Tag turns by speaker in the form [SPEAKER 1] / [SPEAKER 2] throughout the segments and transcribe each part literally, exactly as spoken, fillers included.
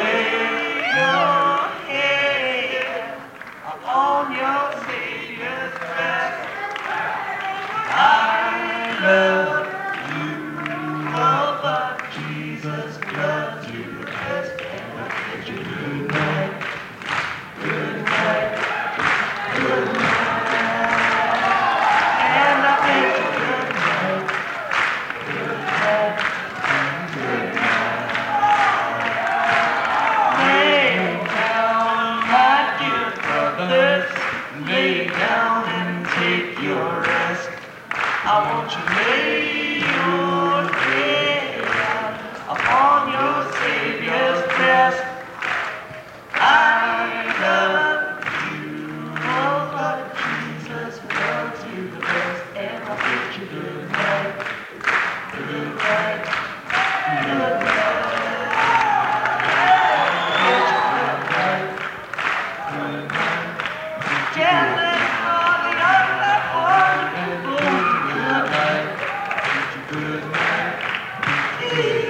[SPEAKER 1] lay your head upon your Savior's breast. I love you, oh, but Jesus loves you best. And I bid you good night, good night, good night. And I bid you good night, good night, good night. Lay down, my dear brothers, lay down and take your rest. I want you to lay your head upon your Savior's breast. I love you, oh, but Jesus loves you the best. And I bid you good night, good night, good night. I bid you good night, good night. Tell everybody I'm that one. Good night, good night, good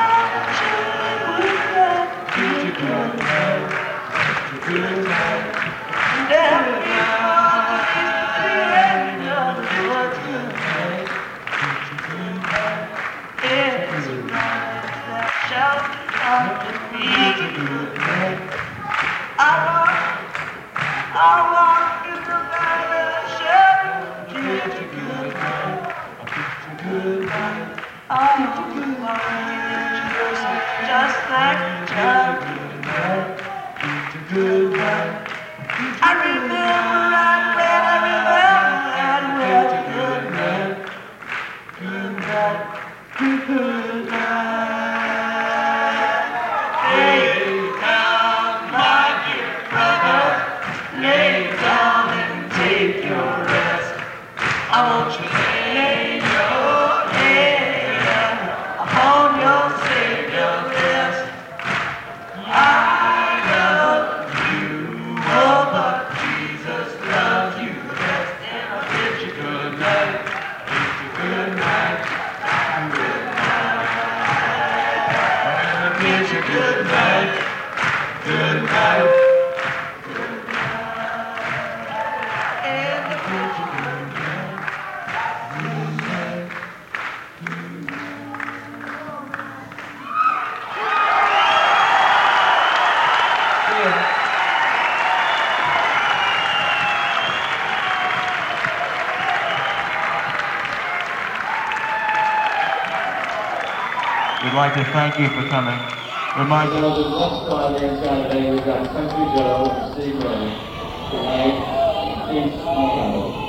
[SPEAKER 1] night, good night. And everybody's praying of the Lord. Good night, good night. It's a night that shall come to me. Good night. I walk, I walk in the valley of shadow. It's a good night. Good night, oh, good night, just like a child. Good night, good night. I remember I read, I remember I read. Good night, good night, good night. Lay down, my dear brother, lay down and take your rest. I want you to lay your head upon your Savior's breast. I love you, oh, but Jesus loves you best. And I bid you good night, bid you good night, good night. And I bid you good night, good night, good night. And I bid you good night.
[SPEAKER 2] We'd like to thank you for coming. Remind you.
[SPEAKER 3] So the next concert Saturday, we've got Country Joe and Steve Ray tonight. Peace and